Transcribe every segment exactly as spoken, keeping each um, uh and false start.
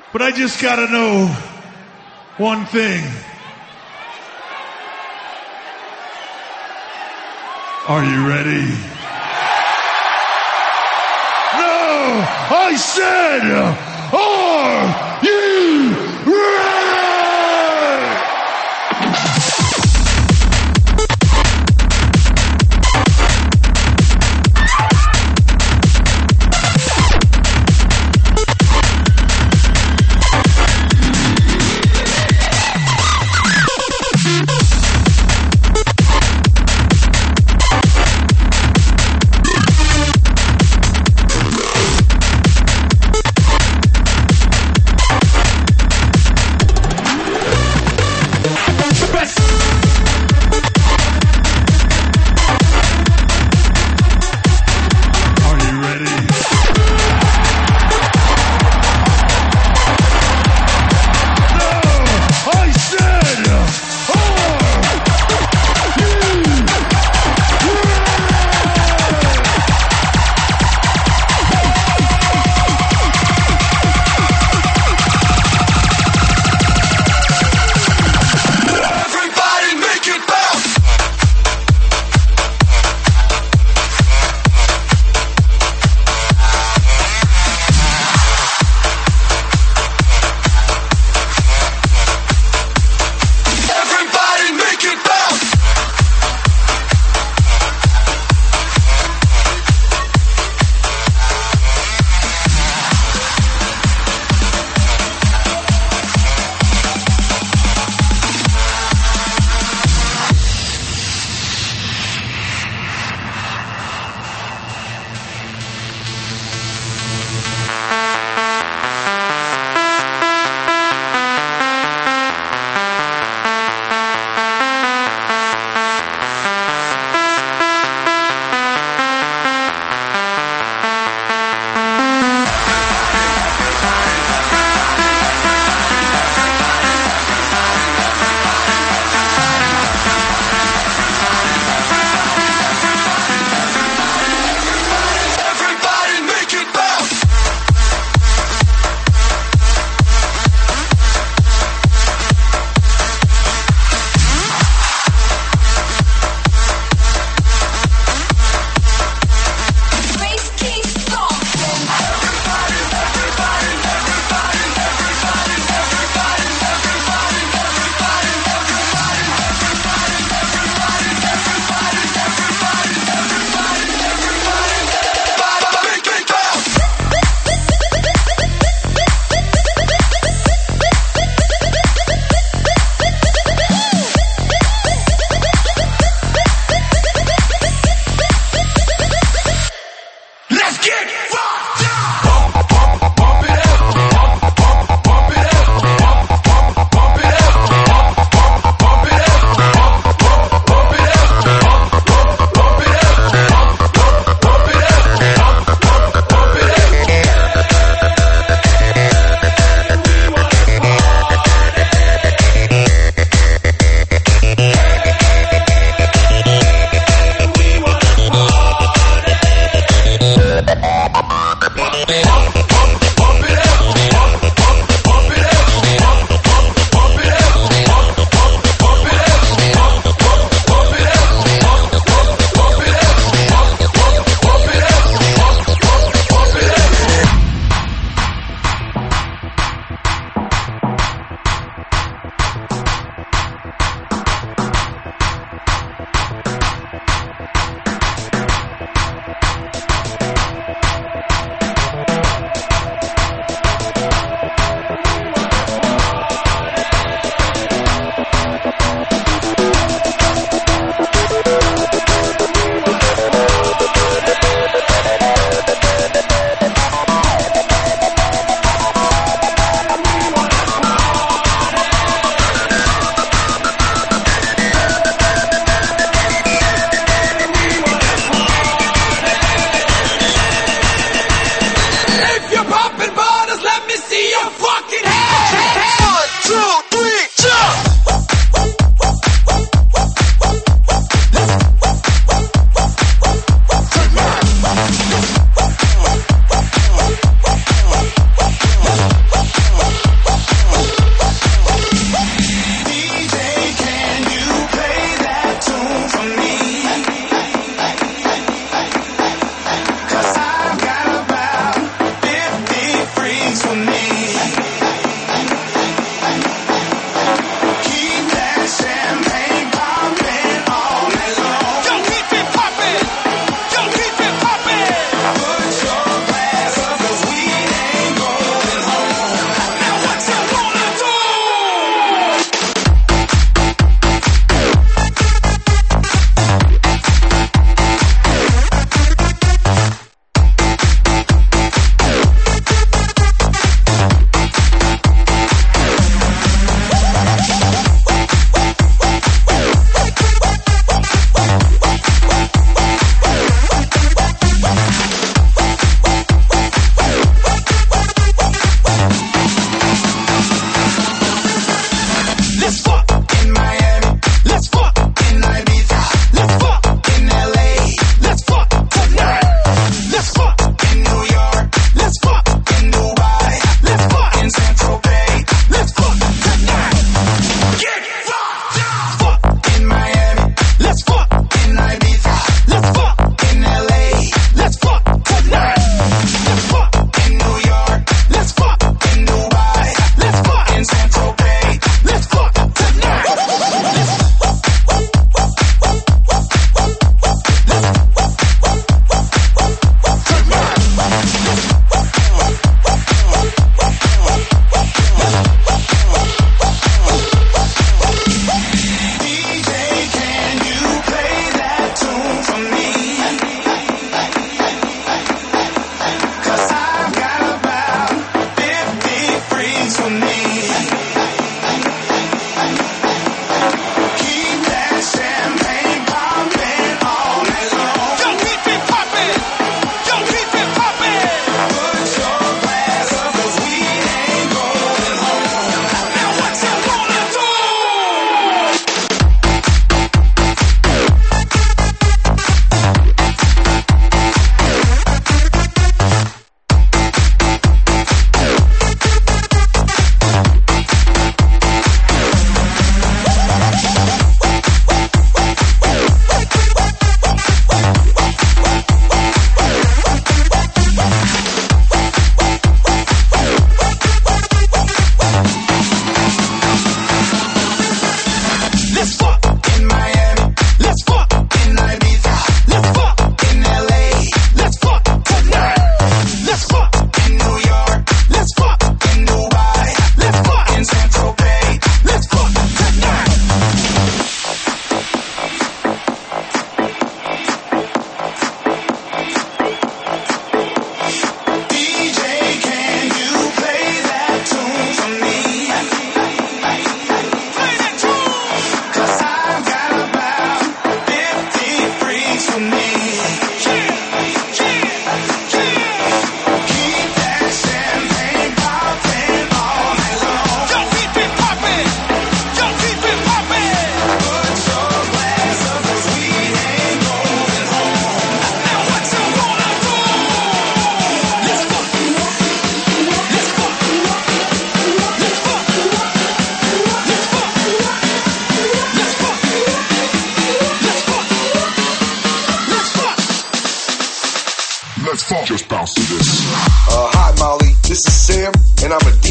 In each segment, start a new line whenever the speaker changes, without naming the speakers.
But I just gotta know one thing. Are you ready? No! I said, are you ready?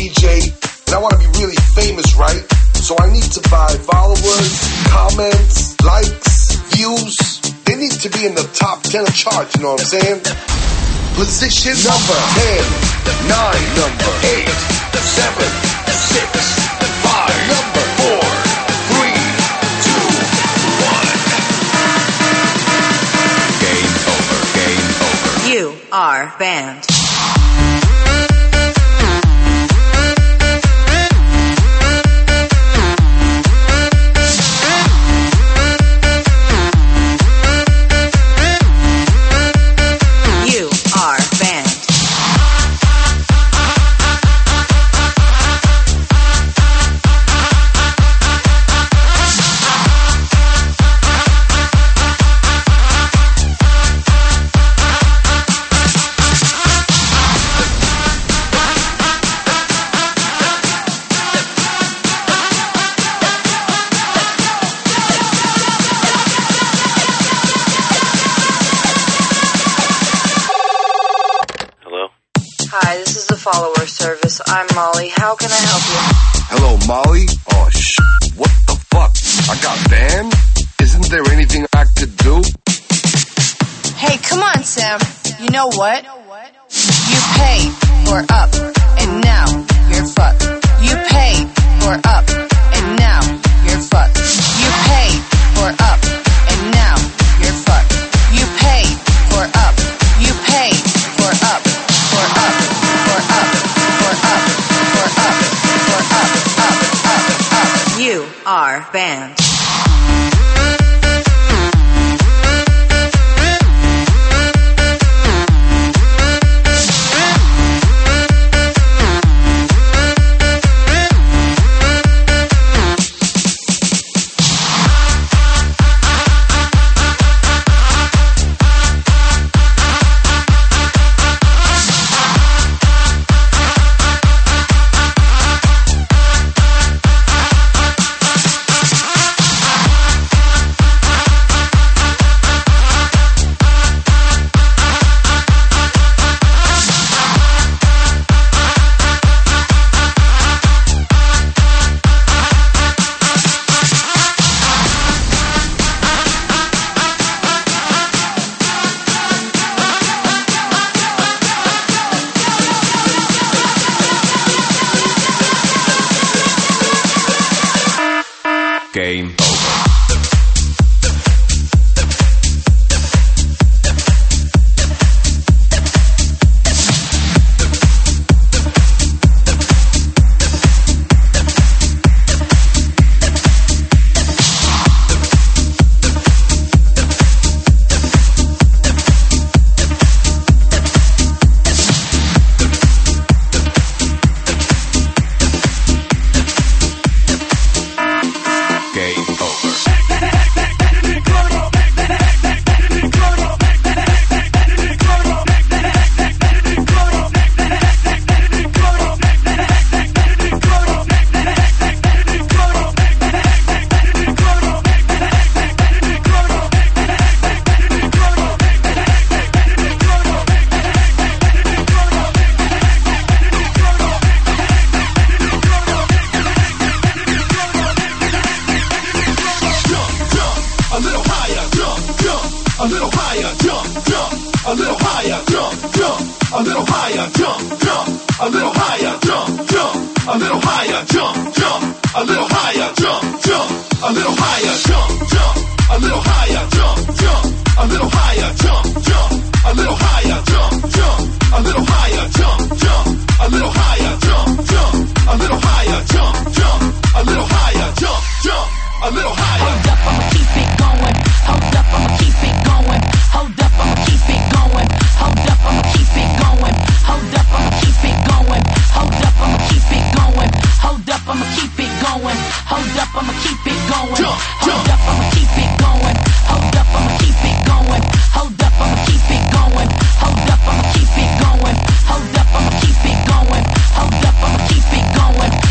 D J, and I want to be really famous, right? So I need to buy followers, comments, likes, views. They need to be in the top ten of charts, you know what I'm saying? Position number ten, nine, number eight, seven, six, five, number four, three, two, one.
Game over, game over.
You are banned.
Hi, this is the follower service. I'm Molly. How can I help you?
Hello, Molly? Oh, sh**. What the fuck? I got banned? Isn't there anything I could do?
Hey, come on, Sam. You know what? You paid for up, and now you're fucked. You paid for up, and now you're fucked. You paid for up, and now you're fucked. You paid for up. You paid for up. For up. For up. For up. For up. For up. Up. Up. Up.
You are banned.
Game over.
Hold up, I'ma keep it going.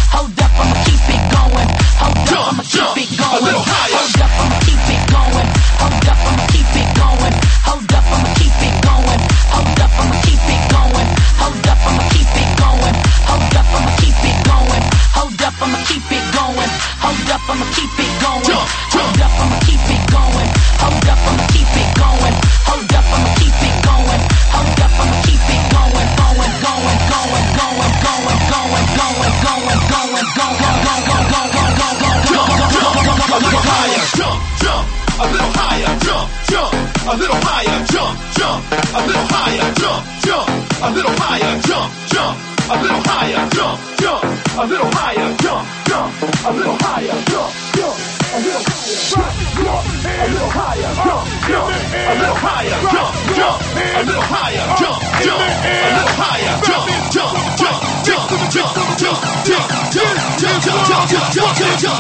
going, going, going, going, going, going, going, going, going, going, going, higher, jump, jump, a little higher, jump, jump, a little higher, jump, jump, a little higher, jump, jump, a little higher, jump, jump, a little higher, jump, jump, a little higher, jump, jump, a little higher, jump, jump, a little higher, a little higher, jump, jump, a little higher, jump, jump, a little higher, jump, jump, a little higher, jump, jump, jump, jump, jump, jump, jump, jump, jump, jump, jump, jump, jump,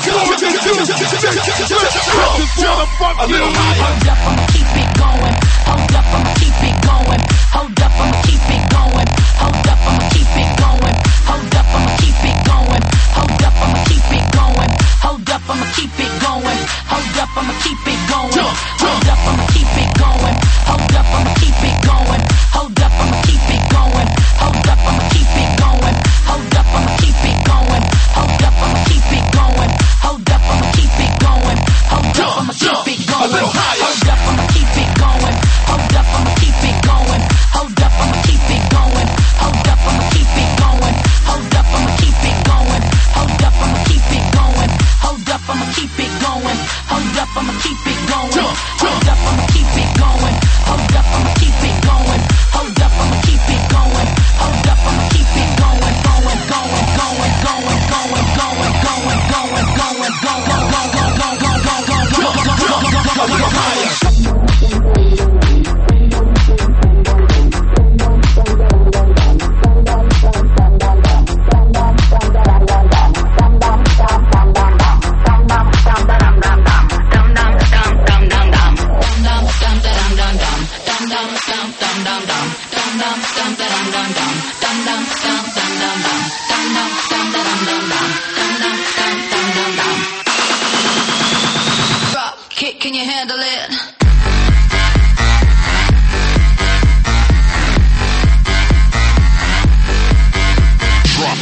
jump, a little higher. Hold up, I'ma keep it going. Hold up, I'ma keep it going. Hold up, I'ma keep it going. Hold up, I'ma keep it going. Hold up, I'ma keep it going. Hold up, I'ma keep it going. Hold up, I'ma keep it going. Hold up, I'ma keep it going. Hold up, I'ma keep it going. Hold up, I'ma keep it going. Hold up, I'ma keep it going. Hold up, I'ma keep it going. Hold up, I'ma keep it going. Hold up, I'ma keep it going. Hold up, I'ma keep it going. Hold up, I'ma keep it going. A little higher. Hold up, I'ma keep it going. Hold up, I'ma keep it going. Hold up, I'ma keep it going. Hold up, I'ma keep it going. Hold up, I'ma keep it going. Hold up, I'ma keep it going. Hold up, I'ma keep it going. Hold up, I'ma keep it going. Hold up, I'ma keep it going. Hold up, I'ma keep it going. Hold up, I'ma keep it going. Hold up, I'ma keep it going. Going, going, going, going, going, going, going, going, going, going, going, going, going, going, going, higher. Can you handle it? Drop.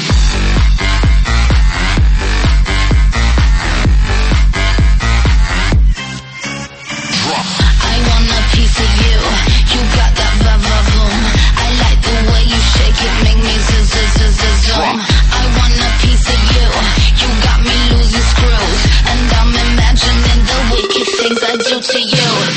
Drop. I want a piece of you. You got that blah blah boom. I like the way you shake it, make me zzz zzz zzz zoom. I want a piece of you. You got me losing screws, and I'm imagining the wicked things I do to you.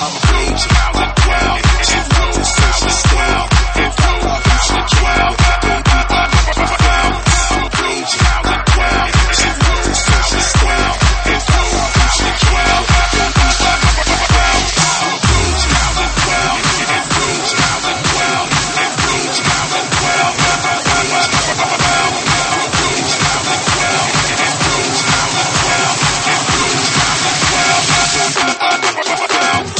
I'm raging, I'm wild. She loves it, so she stay. If I love who she came with, baby, I make you famous. I'm raging, I'm wild. She loves it, so she stay. If I love who she came with, baby, I make you famous. I'm raging, I'm wild. I'm raging, I'm wild. I'm raging, I'm wild. I'm raging, I'm wild. I'm raging, I'm wild. I'm raging, I'm wild. I'm raging, I'm wild. Baby, I make you famous.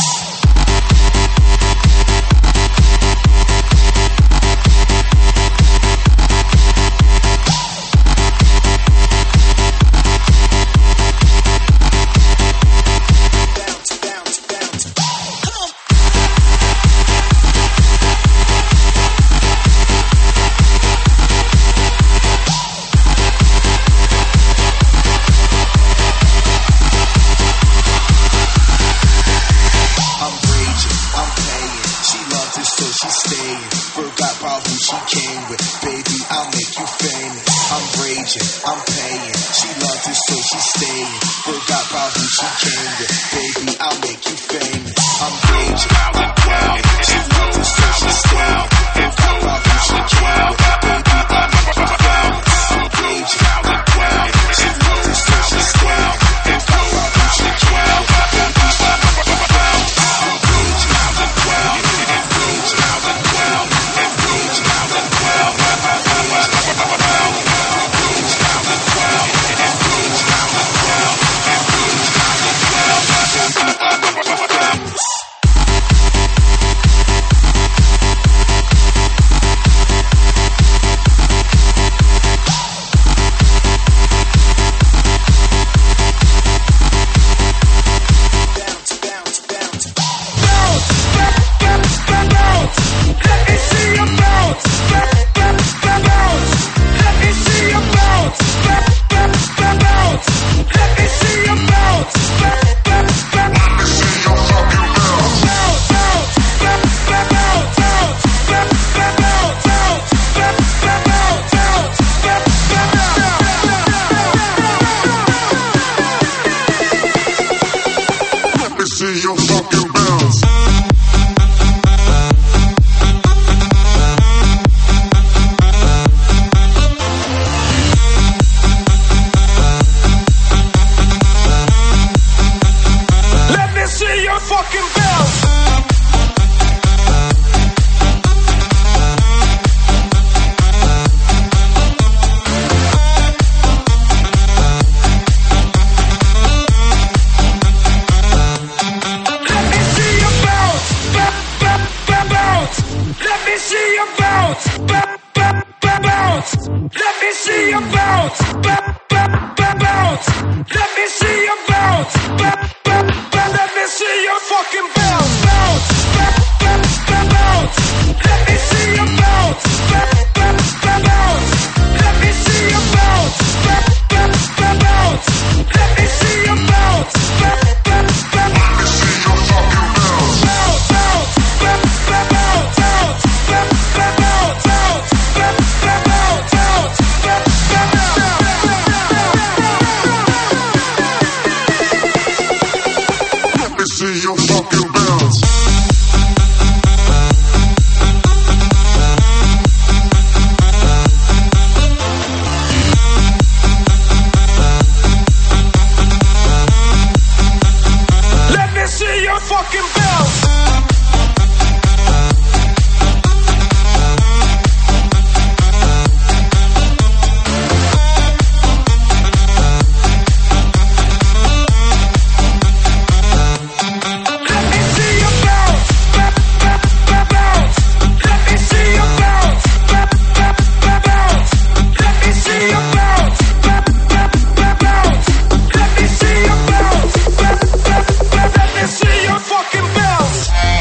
Fucking bounce.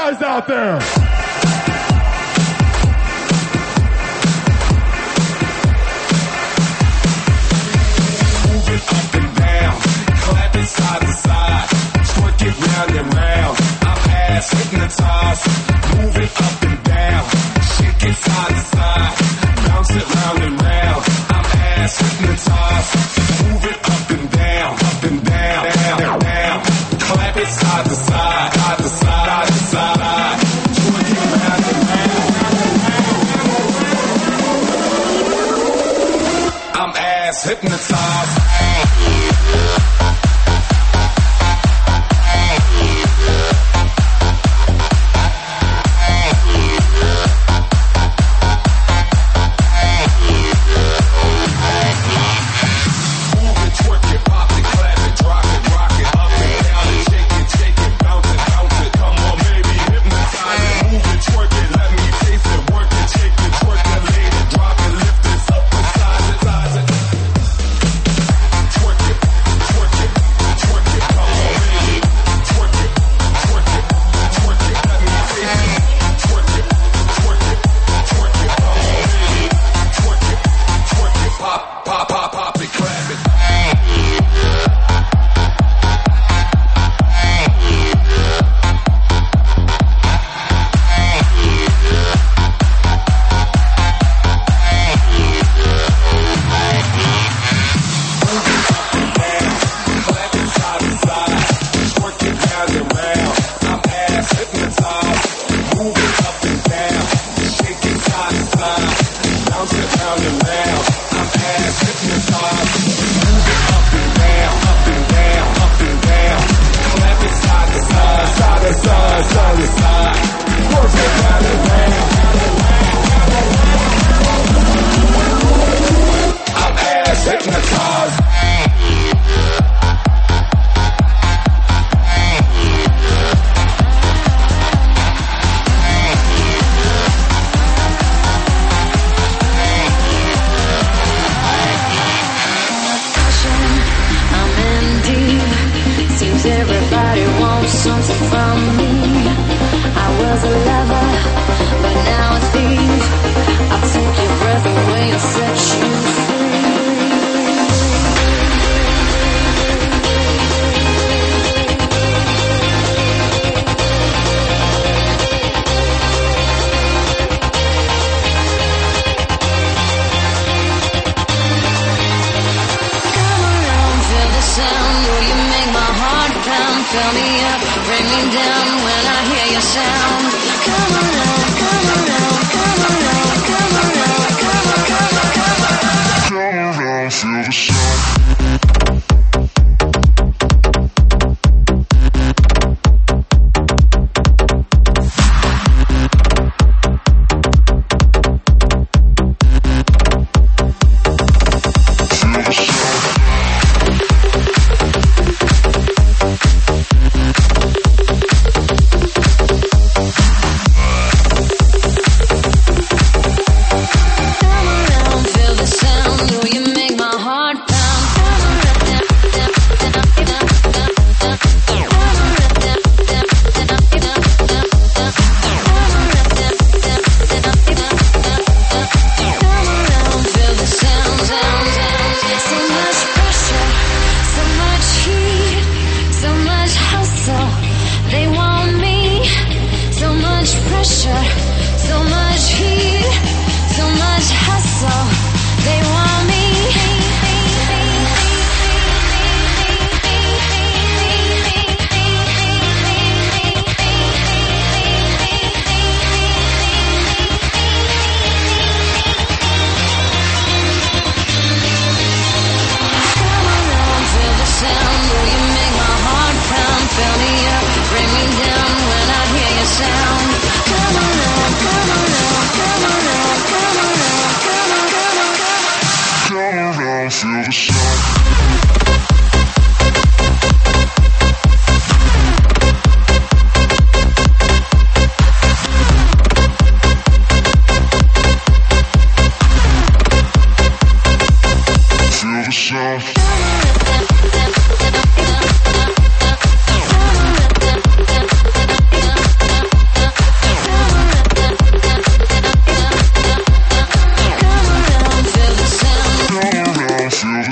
guys out there.
Move it up and down, clap it side to side, twerk it round and round. I'm ass hypnotized. Move it up and down, shake it side to side, bounce it round and round. I'm ass hypnotized. Move it up and down, up and down, down, down. Clap it side to side, side to side, side to side. Twerk it round and round. I'm ass hypnotized.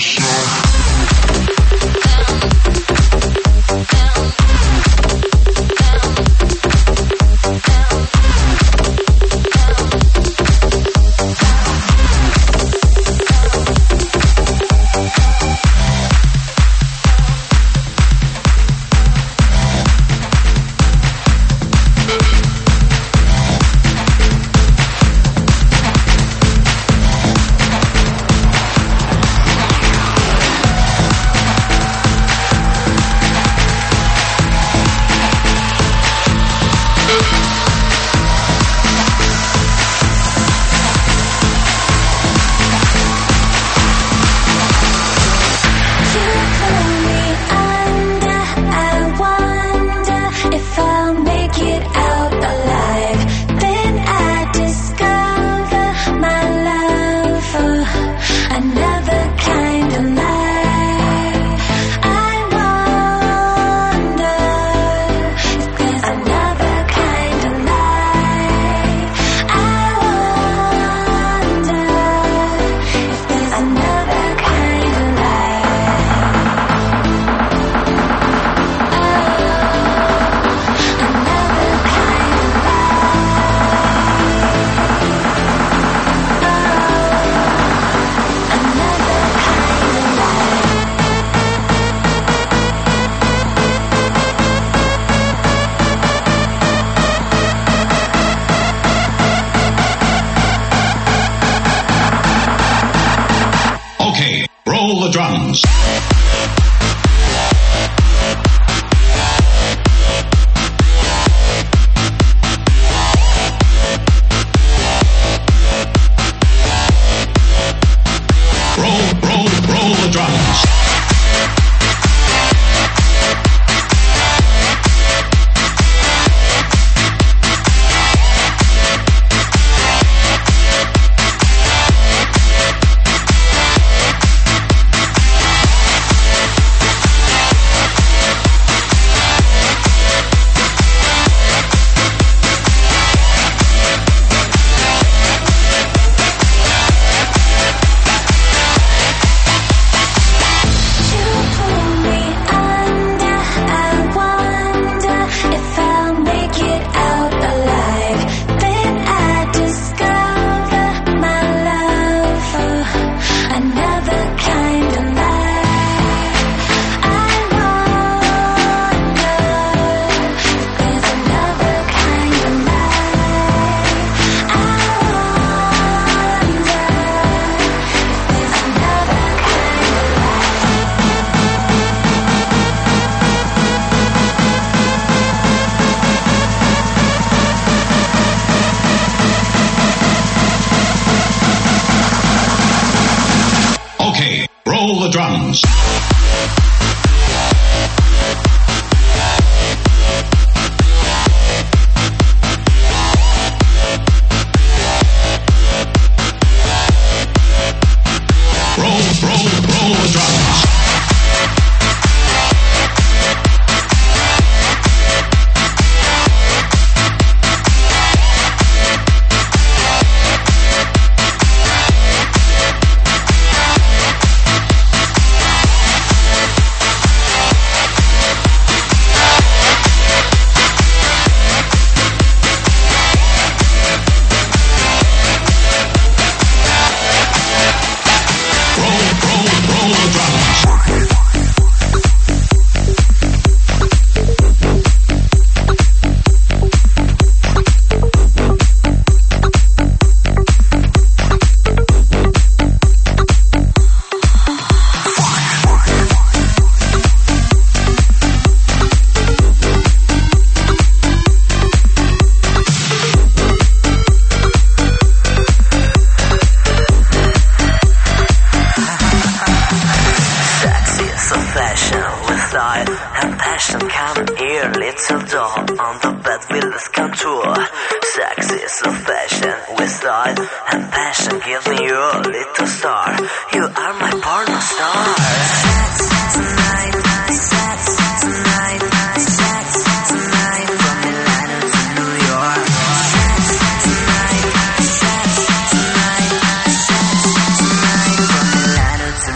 drums. Roll, roll, roll the drums. Okay, roll the drums. Roll, roll, roll the drums.
And passion, come here, little doll, on the bed with this contour. Sexy, so fashion, with style and passion, give me your little star. You are my porno star. Sex tonight, sex tonight, sex tonight, from Milano to New York. Sex tonight, sex tonight, sex tonight, from Milano to New York.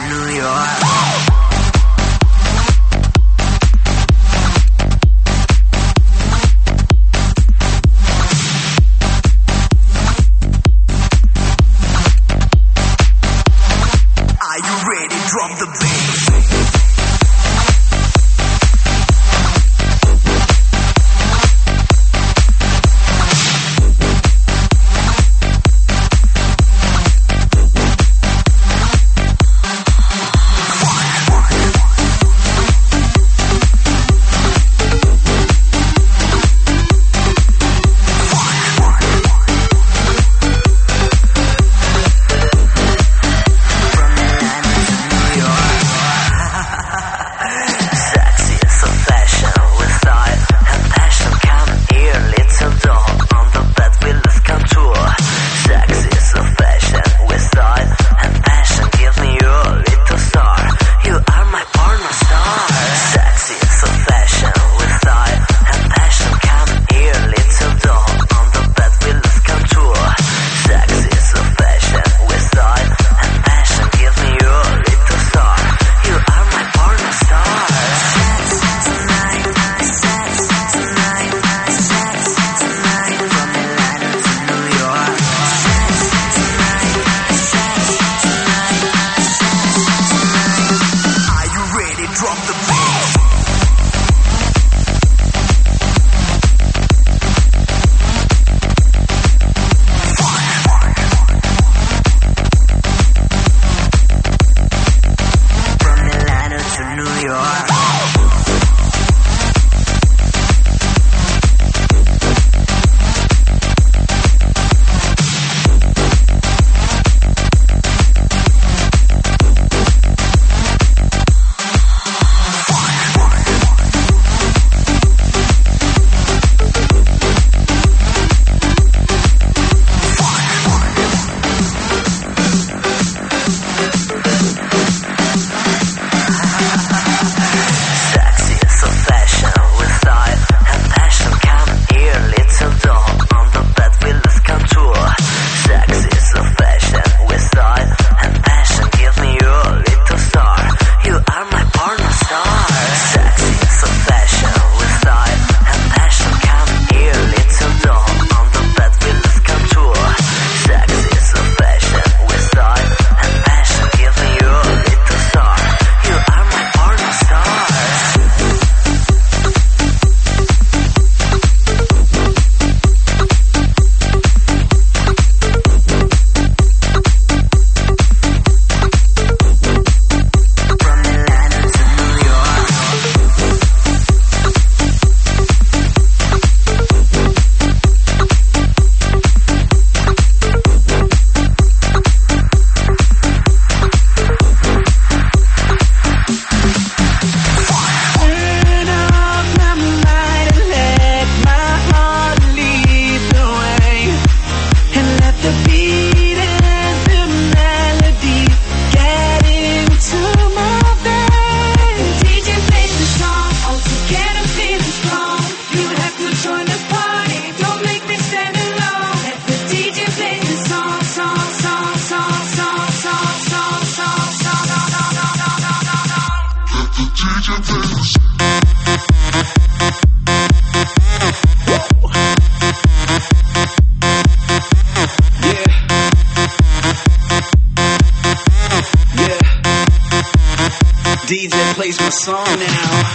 D J plays my song now.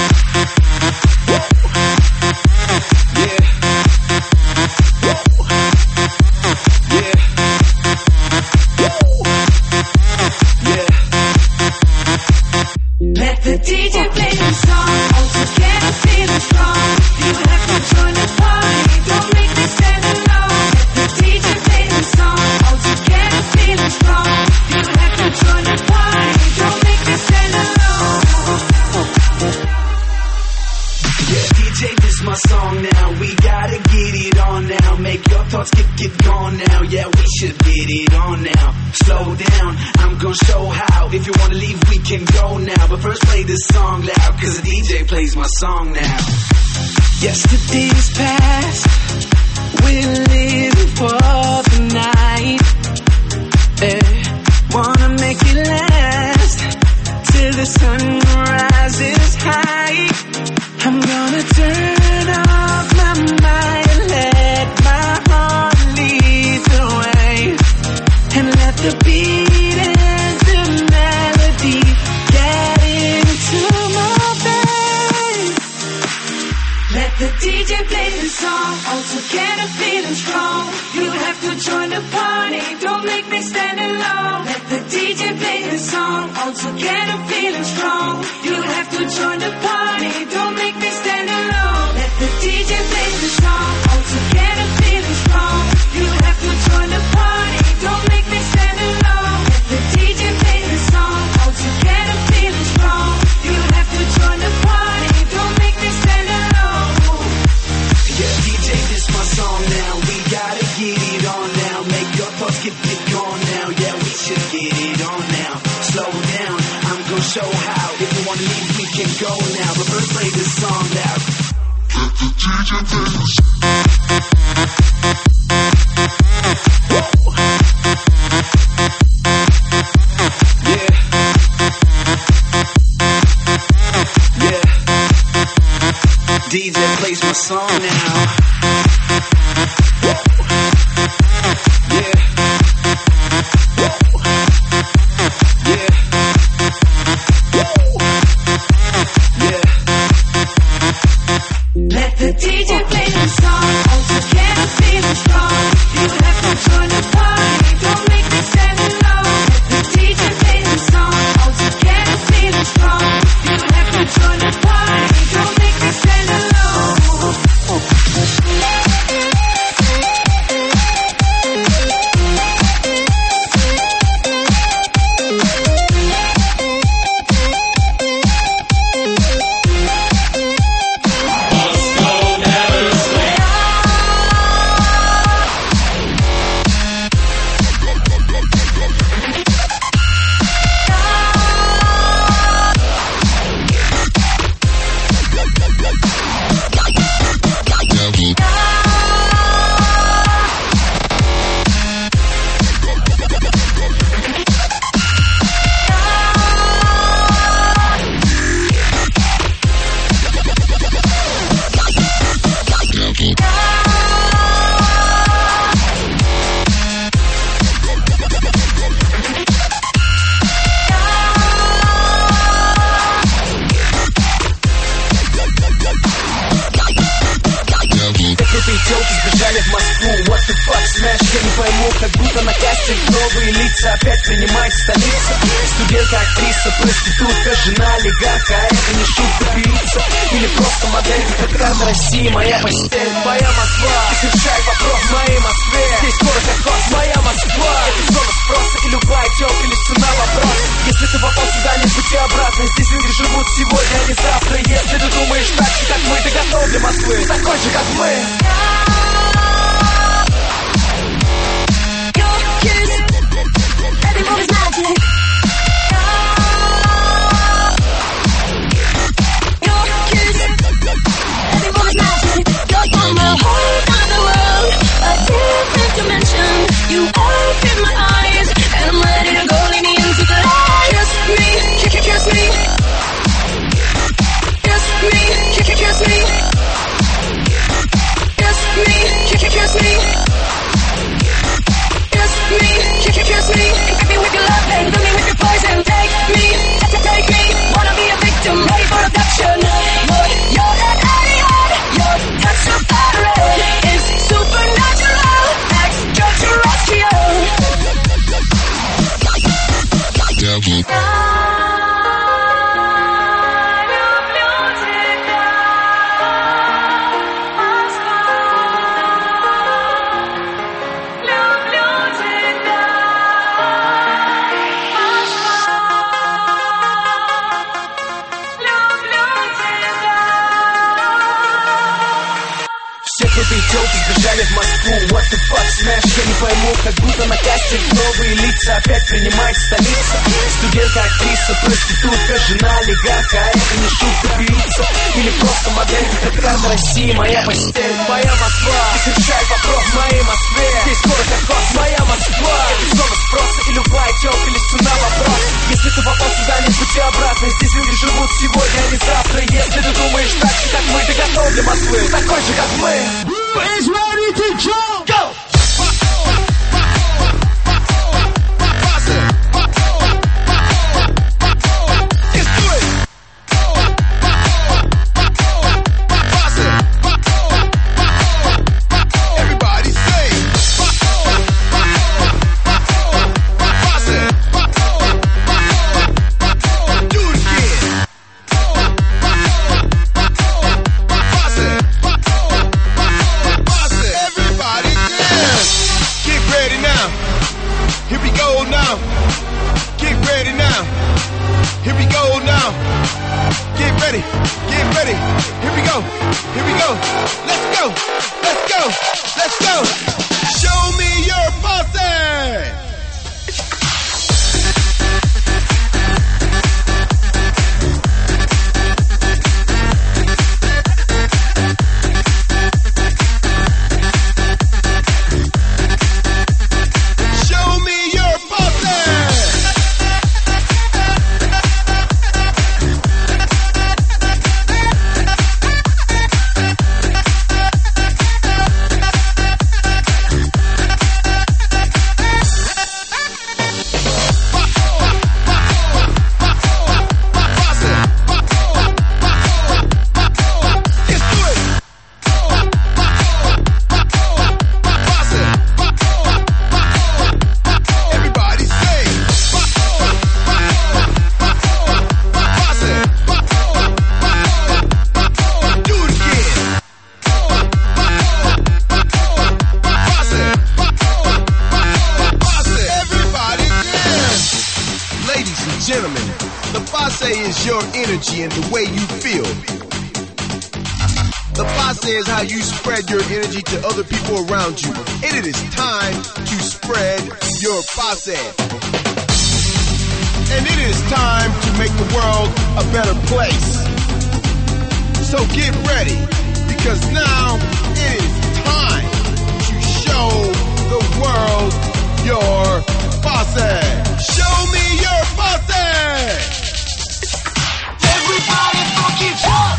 Yeah. Yeah. Yeah.
Let the D J play the song. All together feeling strong. You have to join the party. Don't make me stand alone. Let the D J play the song. All together feeling strong. You have to join the party. Don't make me stand alone.
Yeah, D J, this my song now. We gotta get it on now. Make your thoughts get get gone now. Yeah, we should get it on now. Slow down, I'm gonna show how. If you wanna leave, we can go now. But first play this song loud, cause the D J plays my song now. Yesterday's past, we're living for the night. Eh, wanna make it last. the sun rises high, I'm gonna turn off my mind, let my heart lead the way, and let the beat and the melody get into my veins. Let the D J play the song, all together feeling strong. You have to join the party, don't make me stand alone. Let the D J play the song, all together feeling strong. You have to join the party, don't make me stand alone. Let the D J play the song, all together feeling strong. You have to join the party, don't make me stand alone. Let the D J play the song, all together feeling strong. You have to join the party, don't make me stand alone. Yeah, D J, this my song now. We gotta get it on now. Make your thoughts get, get gone now. Yeah, we should get it on now. Slow down, I'm gonna show how. If you wanna leave, we can go now. But first play this song now. Let the D J play the song. Yeah. Yeah. D J plays my song now. Yeah. Yeah. Yeah. Let the D J play the song, all together feeling strong. You have to join the party, don't make me stand alone. Let the D J play the song, all together feeling strong. You have to join the party, don't make me stand alone. Опять принимает столица. Студентка, актриса, проститутка, жена олигарха. Это не шутка, певица или просто модель. Это карта России, моя постель, моя Москва. И совершай вопрос в моей Москве. Здесь город как класс, моя Москва. Это зона спроса и любая тёлка, лишь цена вопрос. Если ты попал сюда, не пути обратно. Здесь люди живут сегодня, а не завтра. Если ты думаешь так же, как мы, ты готов для Москвы, такой же, как мы.
Every move's magic. Your kiss, every move's magic. You're from a whole other world, a different dimension. You open my eyes, and I'm ready to go. Lead me into the light. Kiss me, kiss, kiss me. Kiss me, kiss, kiss me. Kiss
телки сбежали в Москву. What the fuck, smash, я не пойму, как будто на кастинг новые лица опять принимает столица. Студентка, актриса, проститутка, жена олигарха, а это не шутка, певица или просто модель. Как карта России, моя постель, моя Москва. И совершай вопрос в моей Москве. Здесь город как класс, моя Москва. Это зона спроса и любая телка лишь цена вопрос. Если ты попал сюда, не пути обратно. Здесь люди живут сегодня, а не завтра. Если ты думаешь так же, как мы, ты готов для Москвы, такой же, как мы.
Who is ready to jump?
Go!
And the way you feel. The Posse is how you spread your energy to other people around you. And it is time to spread your Posse. And it is time to make the world a better place. So get ready, because now it is time to show the world your Posse. Show me your Posse!
Everybody fucking jump!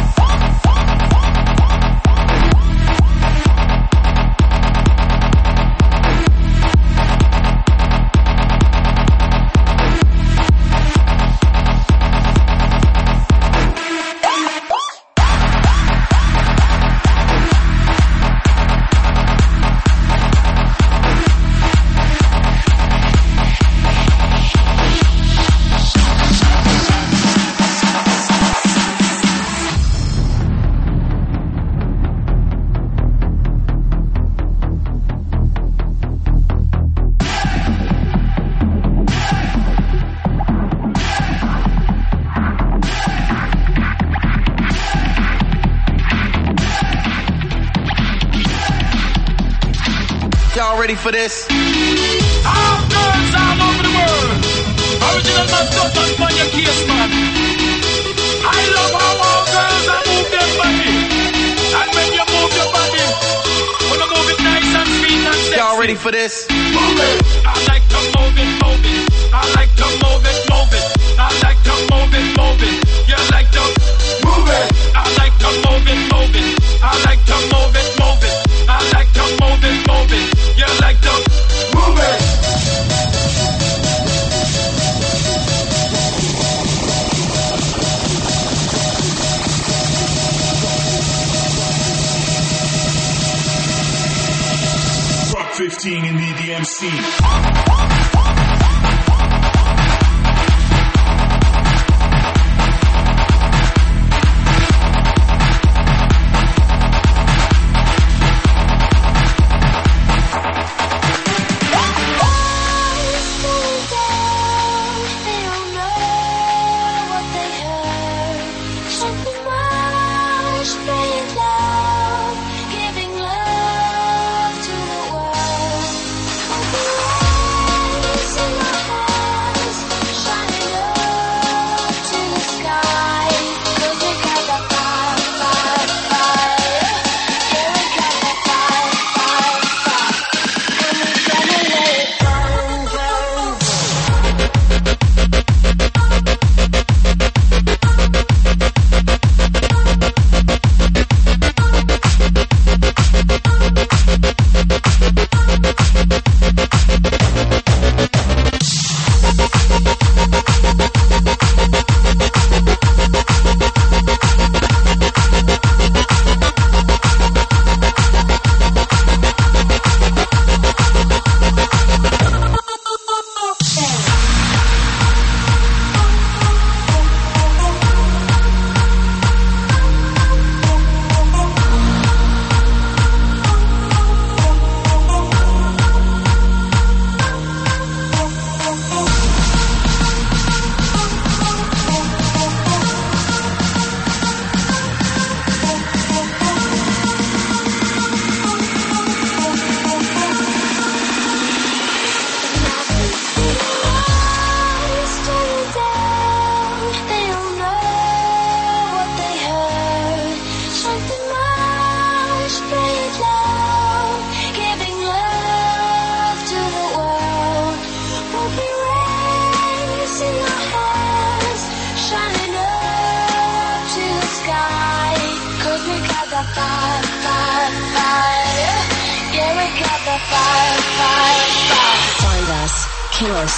Ready for this?
All girls all over the world. Original man, don't touch on your case, man. I love how all girls are move their body. And when you move your body, wanna move it nice and sweet and sexy.
Y'all ready for this?
Move it. I like to move it, move it. I like to move it, move it. I like to move it, move it. You like to move it. I like to move it, move it. I like to move it, move it. I like to move it, move it. You like to move it.
Truck fifteen in the D M C.
Something much, playing love, giving love.
the fire, fire, fire. Yeah, we got the fire, fire, fire. Find us, kill us.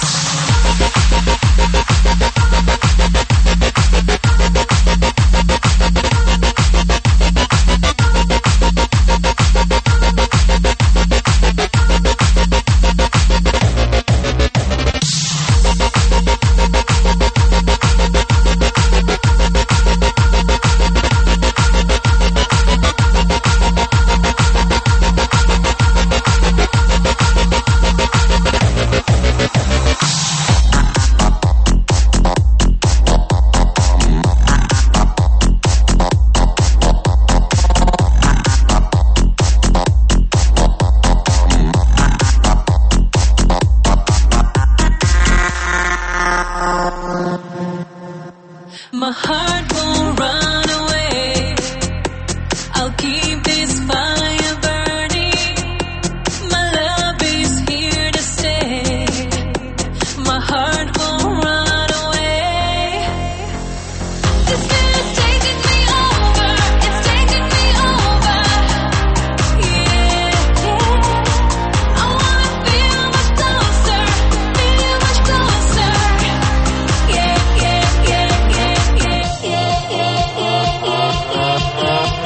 My heart won't run away. I'll keep this fire burning. My love is here to stay. My heart won't run away. This feeling's taking me over. It's taking me over. Yeah, yeah. I wanna feel much closer. Feel you much closer. Yeah, yeah, yeah, yeah, yeah, yeah, yeah, yeah, yeah,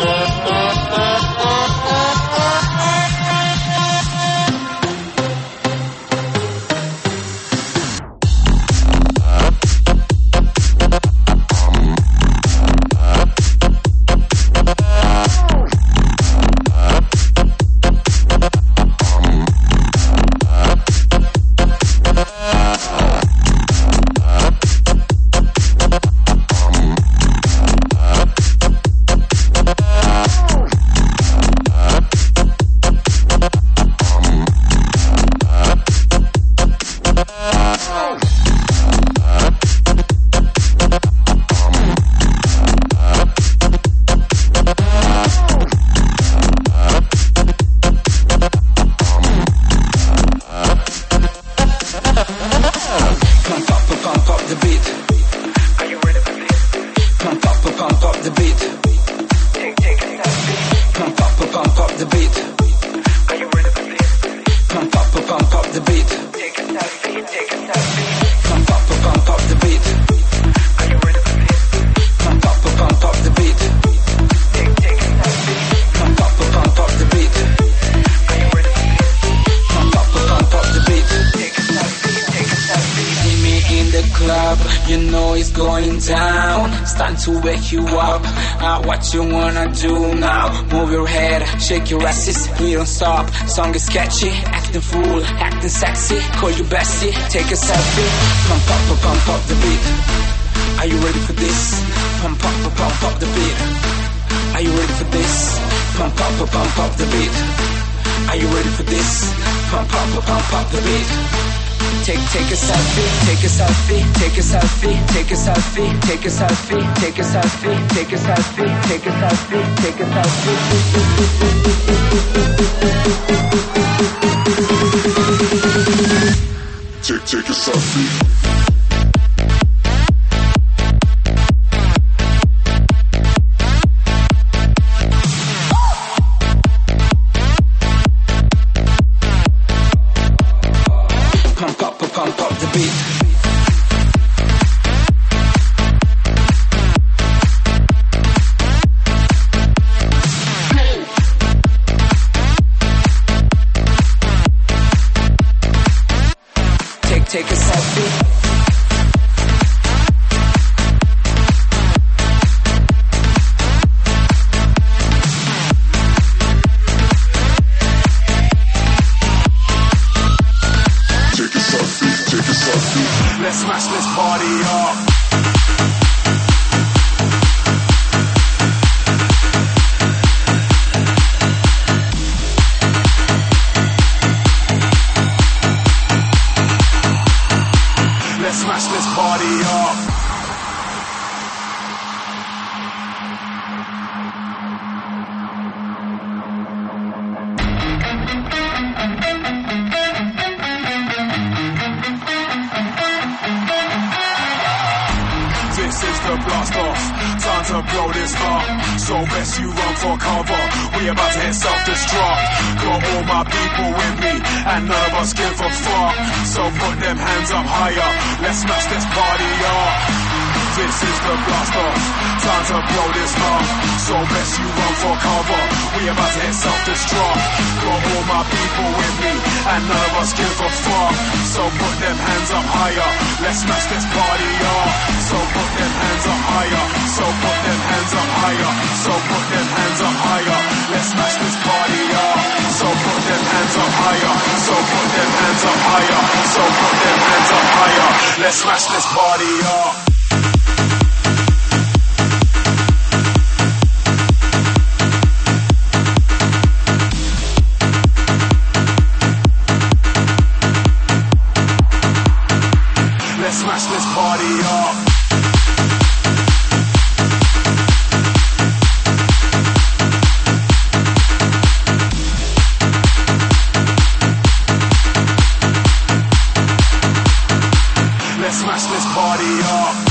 Pump up, pump up the beat. Are you ready for this? Pump up, pump up the beat. Take, take a selfie. Pump up, pump up the beat. Are you ready for this? Pump up, pump up the beat. Take a selfie, take a selfie. Pump up, pump up the beat. Are you ready for this? Pump up, pump up the beat. Take, take a selfie. Pump up, pump up the beat. Are you ready for this? Pump up, pump up the beat. Take a selfie, take a selfie. See me in the club, you know it's going down. It's time to wake you up. Uh, what you wanna do now? Move your head, shake your asses. We don't stop. Song is catchy, acting fool, acting sexy. Call you Bessie, take a selfie. Pump up, pump up the beat. Are you ready for this? Pump up, pump up the beat. Are you ready for this? Pump up, pump up the beat. Are you ready for this? Pump up, pump up the beat. Take, take a selfie, take a selfie, take a selfie, take a selfie, take a selfie, take a selfie, take a selfie, take a selfie, take a selfie.
Take, take a selfie.
Pump up, pump up the beat. Take, take a selfie.
This is the blast off, time to blow this up. So best you run for cover, we about to hit self-destruct. Got all my people with me, and none of us give a fuck. So put them hands up higher, let's smash this party up. This is the blast off, time to blow this up. So best you run for cover, we about to hit self-destruct. Got all my people with me, and none of us give a fuck. So put them hands up higher, let's smash this party up. So put them hands up higher, so put them hands up higher, so put them hands up higher, let's smash this party up. So put them hands up higher, so put them hands up higher, so put them hands up higher, let's smash this party up. Let's smash this party up. Let's smash this party up.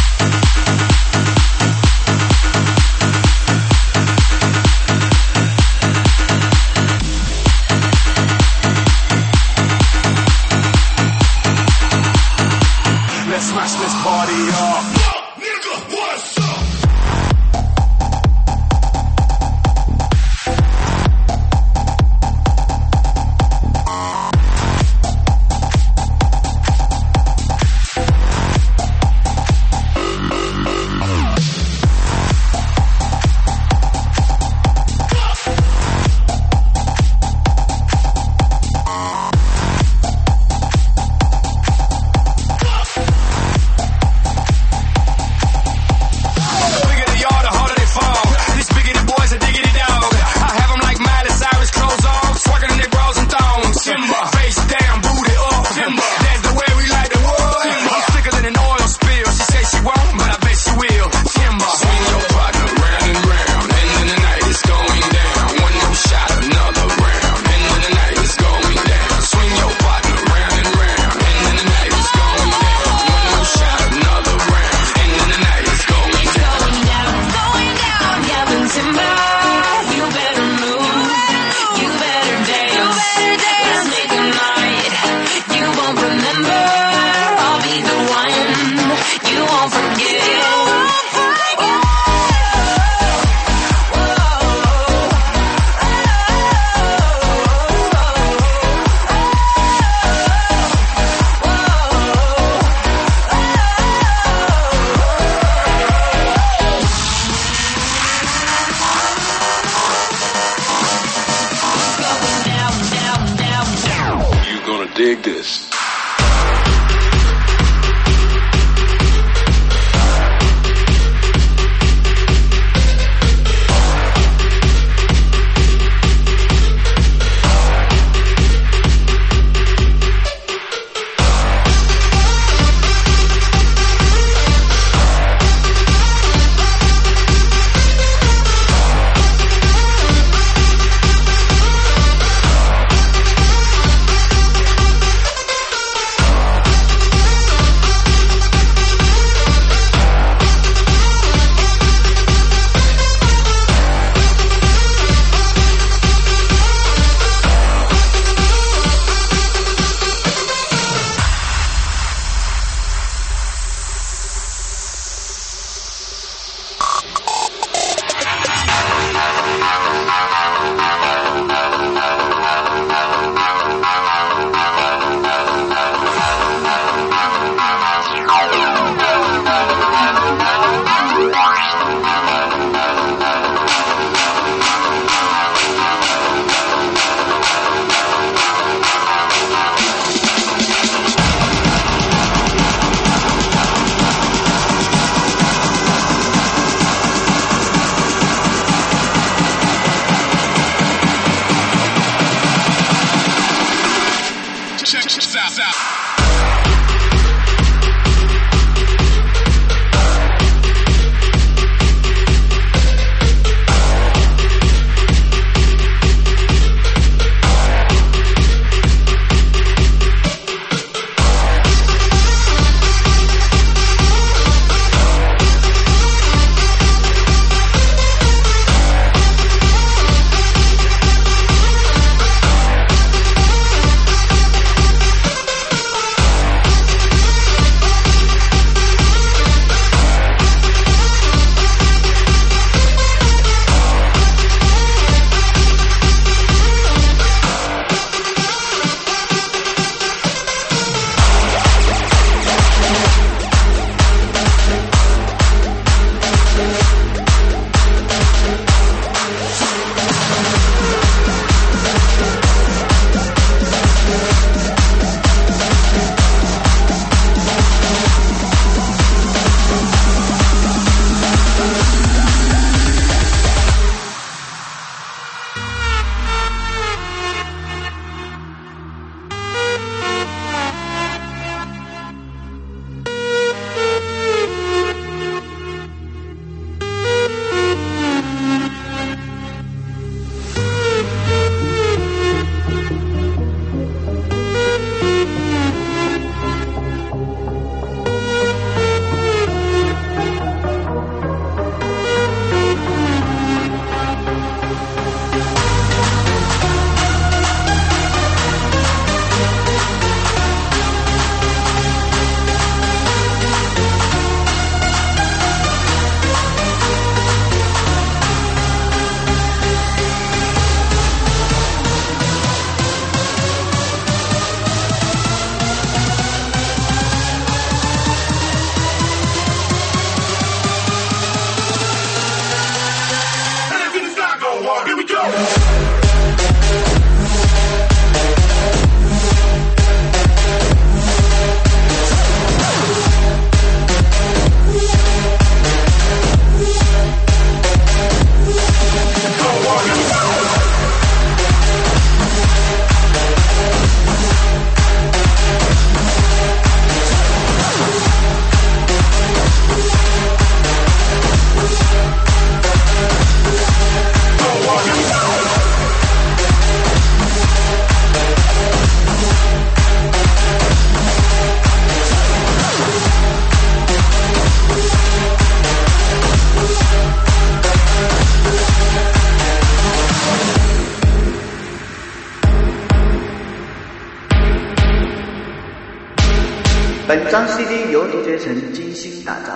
本张 C D 由 D J 陈精心打造。